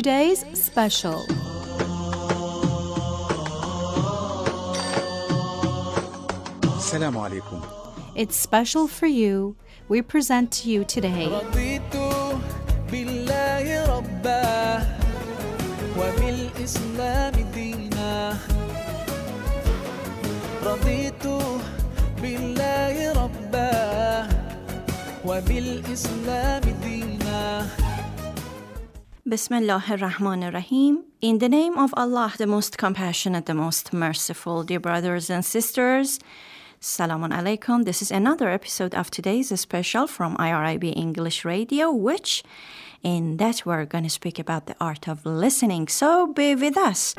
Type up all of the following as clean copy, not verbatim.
today's special. Assalamu alaikum. It's special for you. We present to you today رضيت بالله ربا وبالإسلام دينا رضيت بالله ربا وبالإسلام دينا Bismillah ar-Rahman ar-Rahim. In the name of Allah, the most compassionate, the most merciful. Dear brothers and sisters, Salamun alaikum. This is another episode of today's special from IRIB English Radio, which in that we're going to speak about the art of listening. So be with us.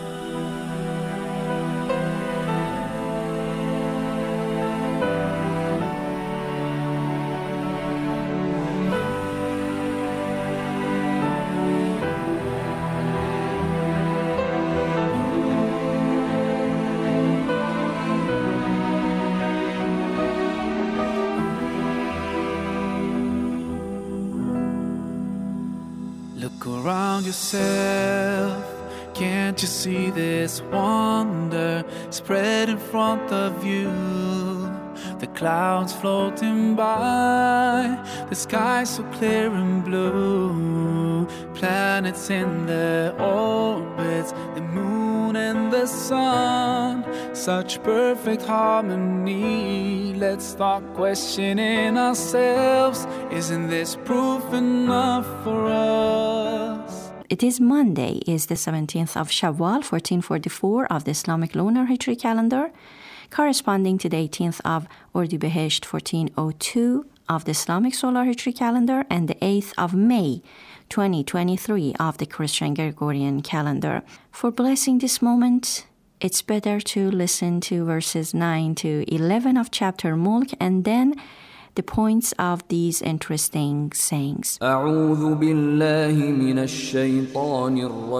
Look around yourself, can't you see this wonder spread in front of you? The clouds floating by, the sky so clear and blue, planets in their orbits, the moon and the sun, such perfect harmony. Let's start questioning ourselves, isn't this proof enough for us? It is Monday, is the 17th of Shawwal, 1444 of the Islamic lunar Hijri calendar, corresponding to the 18th of Ordibihesh, 1402 of the Islamic solar Hijri calendar, and the 8th of May, 2023 of the Christian Gregorian calendar. For blessing this moment, it's better to listen to verses 9 to 11 of chapter Mulk and then the points of these interesting sayings. أعوذ بالله من الشيطان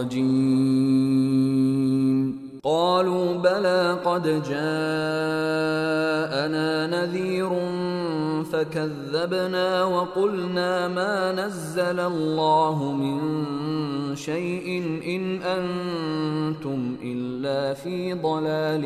الرجيم قالوا بلى قد جاءنا نذير فكذبنا وقلنا ما نزل الله من شيء إن أنتم إلا في ضلال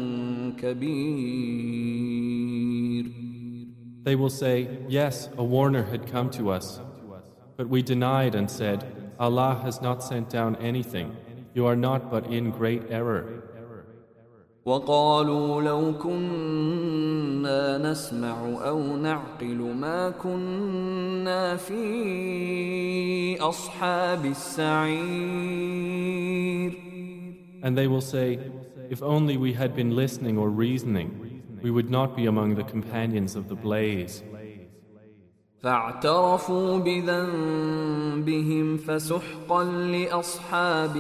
كبير. They will say, yes, a warner had come to us. But we denied and said, Allah has not sent down anything. You are not but in great error. وقالوا لو كنا نسمع أو نعقل ما كنا في أصحاب السعير. And they will say, if only we had been listening or reasoning, we would not be among the companions of the blaze. فاعترفوا بذنبهم فسحقا لأصحاب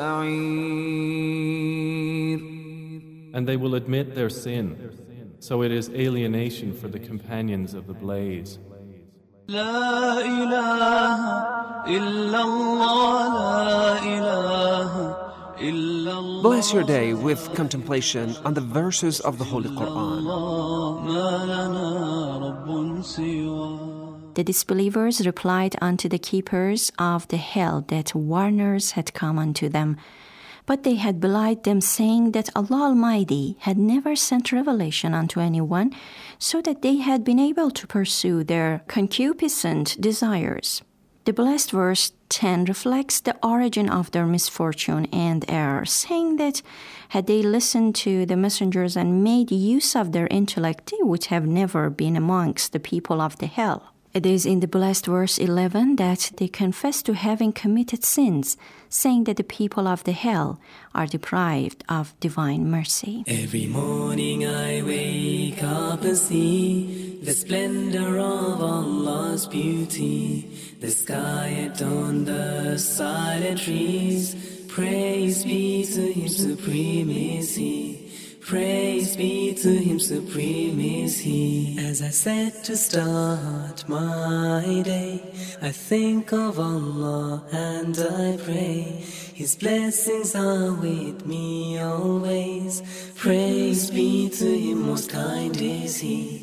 السعير. And they will admit their sin, so it is alienation for the companions of the blaze. لا إله إلا الله لا إله إلا الله. Bless your day with contemplation on the verses of the Holy Quran. ما لنا رب سواه. The disbelievers replied unto the keepers of the hell that warners had come unto them, but they had belied them, saying that Allah Almighty had never sent revelation unto anyone, so that they had been able to pursue their concupiscent desires. The blessed verse 10 reflects the origin of their misfortune and error, saying that had they listened to the messengers and made use of their intellect, they would have never been amongst the people of the hell. It is in the blessed verse 11 that they confess to having committed sins, saying that the people of the hell are deprived of divine mercy. Every morning I wake up and see the splendor of Allah's beauty, the sky at dawn, the silent trees. Praise be to Him supremacy. Praise be to Him supreme is He. As I set to start my day, I think of Allah and I pray. His blessings are with me always. Praise be to Him, most kind is He.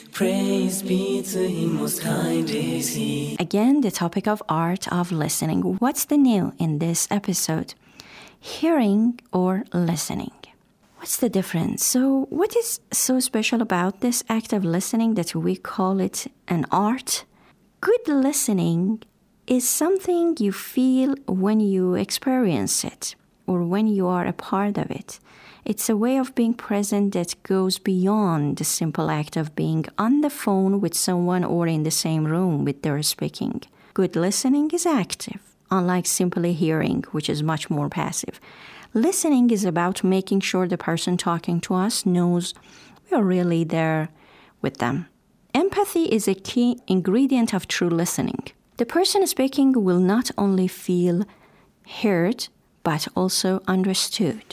Praise be to Him, most kind is He. Again, the topic of art of listening. What's the new in this episode? Hearing or listening? What's the difference? So, what is so special about this act of listening that we call it an art? Good listening is something you feel when you experience it or when you are a part of it. It's a way of being present that goes beyond the simple act of being on the phone with someone or in the same room with their speaking. Good listening is active, unlike simply hearing, which is much more passive. Listening is about making sure the person talking to us knows we are really there with them. Empathy is a key ingredient of true listening. The person speaking will not only feel heard, but also understood.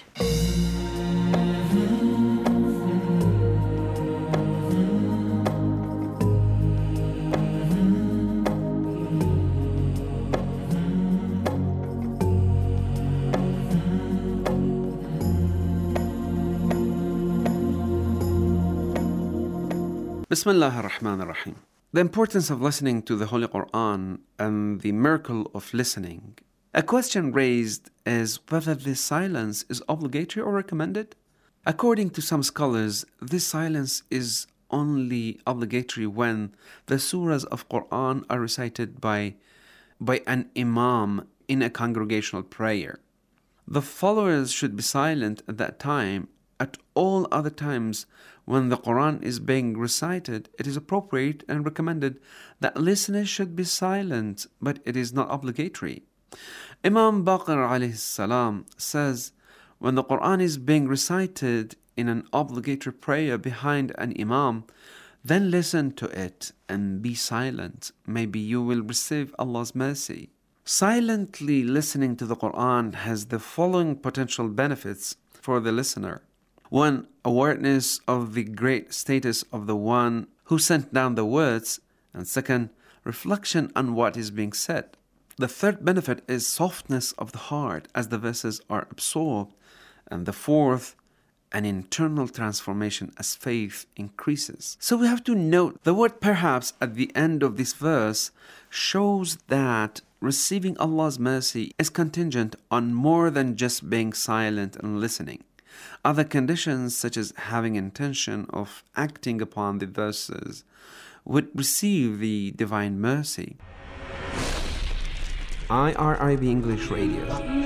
Bismillah ar-Rahman ar-Rahim. The importance of listening to the Holy Quran and the miracle of listening. A question raised is whether this silence is obligatory or recommended. According to some scholars, this silence is only obligatory when the surahs of Quran are recited by an imam in a congregational prayer. The followers should be silent at that time. At all other times when the Quran is being recited, it is appropriate and recommended that listeners should be silent, but it is not obligatory. Imam Baqir alayhi salam says, when the Quran is being recited in an obligatory prayer behind an imam, then listen to it and be silent. Maybe you will receive Allah's mercy. Silently listening to the Quran has the following potential benefits for the listener. 1. Awareness of the great status of the one who sent down the words. And 2, reflection on what is being said. The 3rd benefit is softness of the heart as the verses are absorbed. And the 4th, an internal transformation as faith increases. So we have to note the word perhaps at the end of this verse shows that receiving Allah's mercy is contingent on more than just being silent and listening. Other conditions, such as having intention of acting upon the verses, would receive the divine mercy. IRIB English Radio.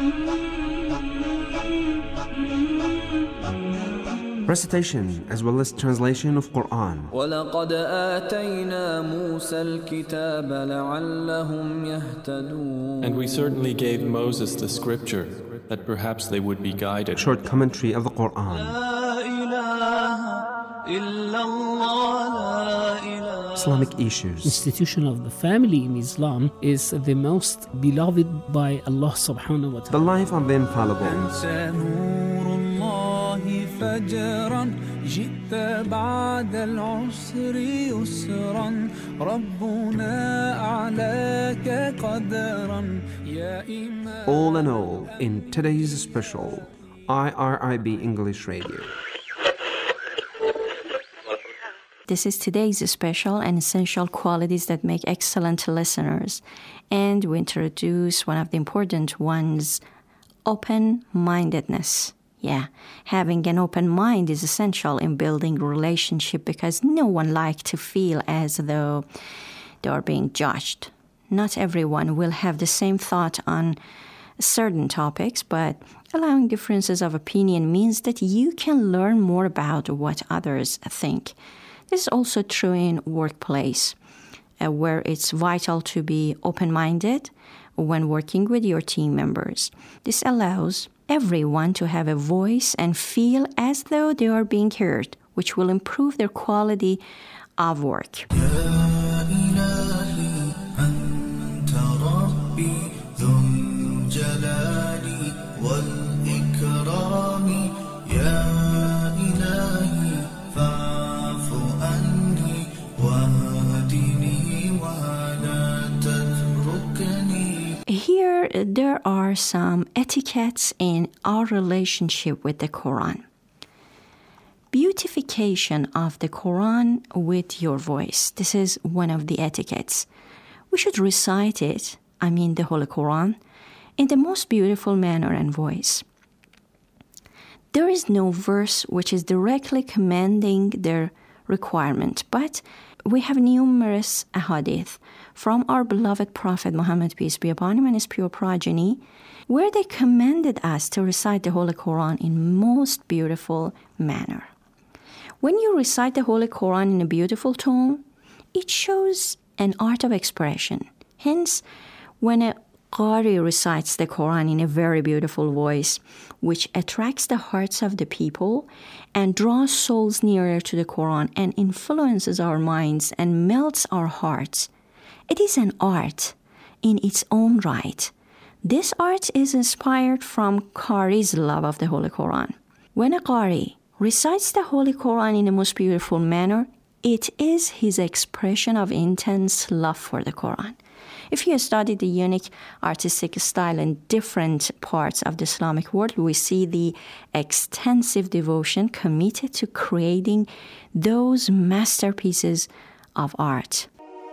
Recitation as well as translation of Quran. وَلَقَدْ آتَيْنَا مُوسَى الْكِتَابَ لَعَلَّهُمْ يَهْتَدُونَ. And we certainly gave Moses the scripture, that perhaps they would be guided. Short commentary of the Quran. Islamic issues. Institution of the family in Islam is the most beloved by Allah subhanahu wa ta'ala. The life of the infallible. فجرا جئت بعد العسر يسرا ربنا أعلاك قدرا يا إمام. All in all, in today's special IRIB English Radio. This is today's special and essential qualities that make excellent listeners. And we introduce one of the important ones, open-mindedness. Yeah, having an open mind is essential in building a relationship because no one likes to feel as though they are being judged. Not everyone will have the same thought on certain topics, but allowing differences of opinion means that you can learn more about what others think. This is also true in workplace, where it's vital to be open-minded when working with your team members. This allows everyone to have a voice and feel as though they are being heard, which will improve their quality of work. Here, there are some etiquettes in our relationship with the Quran. Beautification recitation of the Quran with your voice. This is one of the etiquettes. We should recite it, the Holy Quran, in the most beautiful manner and voice. There is no verse which is directly commanding their requirement, but we have numerous ahadith from our beloved Prophet Muhammad, peace be upon him, and his pure progeny, where they commanded us to recite the Holy Quran in most beautiful manner. When you recite the Holy Quran in a beautiful tone, it shows an art of expression. Hence, when a Qari recites the Quran in a very beautiful voice, which attracts the hearts of the people and draws souls nearer to the Quran and influences our minds and melts our hearts, it is an art in its own right. This art is inspired from Qari's love of the Holy Quran. When a Qari recites the Holy Quran in the most beautiful manner, it is his expression of intense love for the Quran. If you study the unique artistic style in different parts of the Islamic world, we see the extensive devotion committed to creating those masterpieces of art.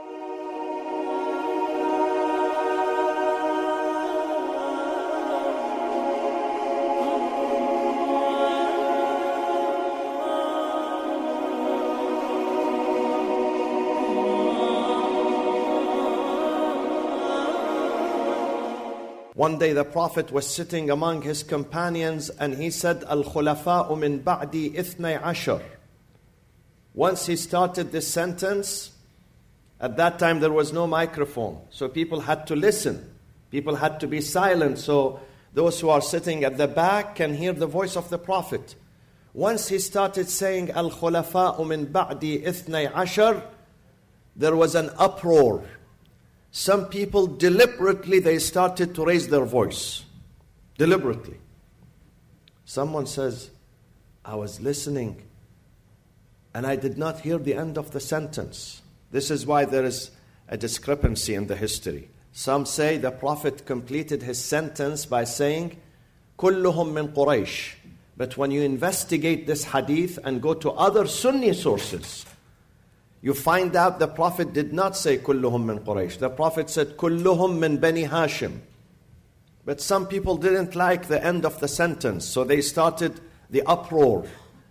One day the Prophet was sitting among his companions and he said, Al-Khulafa'u min ba'di ithnay ashar. Once he started this sentence, at that time there was no microphone, so people had to listen. People had to be silent so those who are sitting at the back can hear the voice of the Prophet. Once he started saying, Al-Khulafa'u min ba'di ithnay ashar, there was an uproar. Some people deliberately, they started to raise their voice. Deliberately. Someone says, I was listening and I did not hear the end of the sentence. This is why there is a discrepancy in the history. Some say the Prophet completed his sentence by saying, Kulluhum min Quraysh. But when you investigate this hadith and go to other Sunni sources, you find out the Prophet did not say Kulluhum min Quraysh. The Prophet said Kulluhum min Bani Hashim. But some people didn't like the end of the sentence, so they started the uproar,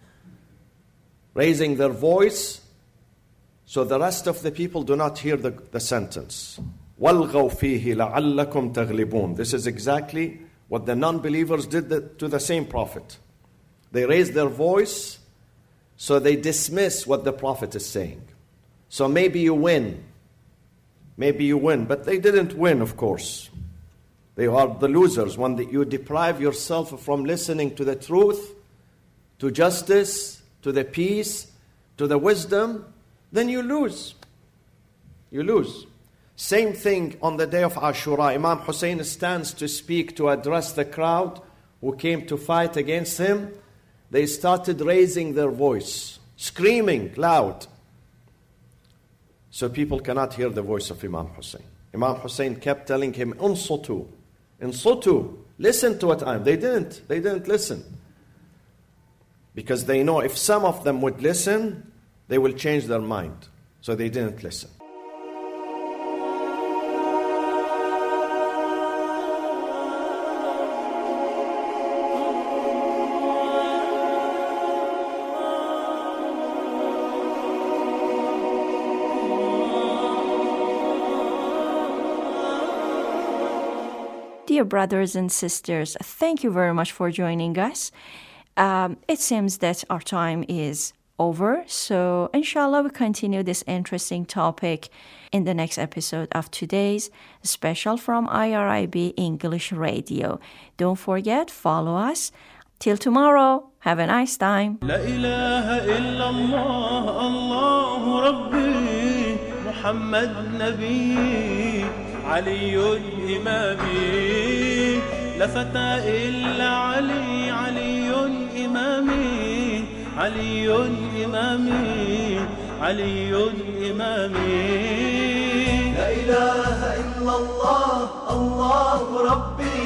raising their voice, so the rest of the people do not hear the sentence. وَالْغَوْ فِيهِ لَعَلَّكُمْ تَغْلِبُونَ. This is exactly what the non-believers did to the same Prophet. They raised their voice, so they dismiss what the Prophet is saying. So maybe you win. Maybe you win. But they didn't win, of course. They are the losers. When you deprive yourself from listening to the truth, to justice, to the peace, to the wisdom, then you lose. You lose. Same thing on the day of Ashura. Imam Hussein stands to speak, to address the crowd who came to fight against him. They started raising their voice, screaming loud. So people cannot hear the voice of Imam Hussein. Imam Hussein kept telling him, Unsutu, listen to what I am. They didn't listen. Because they know if some of them would listen, they will change their mind. So they didn't listen. Dear brothers and sisters, thank you very much for joining us. It seems that our time is over, so inshallah we continue this interesting topic in the next episode of today's special from IRIB English Radio. Don't forget, follow us. Till tomorrow, have a nice time. La ilaha illallah, Allahu Rabbi, Muhammad Nabi, Aliyun Imami, La fata illa Ali, Aliyun Imami, Aliyun Imami, Aliyun Imami. La ilaha illallah, Allahu Rabbi,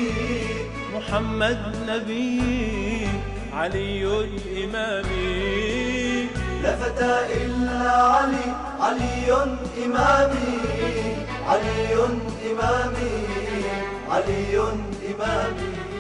Muhammad Nabi, علي إمامي لا فتى إلا علي، علي إمامي، علي إمامي، علي إمامي.